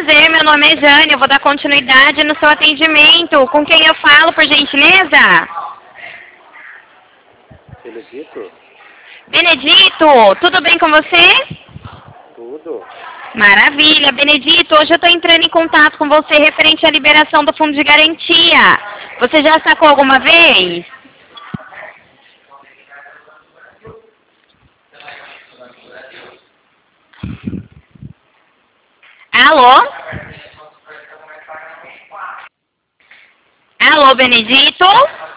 prazer, meu nome é Jane, eu vou dar continuidade no seu atendimento. Com quem eu falo, por gentileza? Benedito? Benedito, tudo bem com você? Tudo? Maravilha, Benedito, hoje eu estou entrando em contato com você referente à liberação do fundo de garantia. Você já sacou alguma vez? Alô? Alô, Benedito?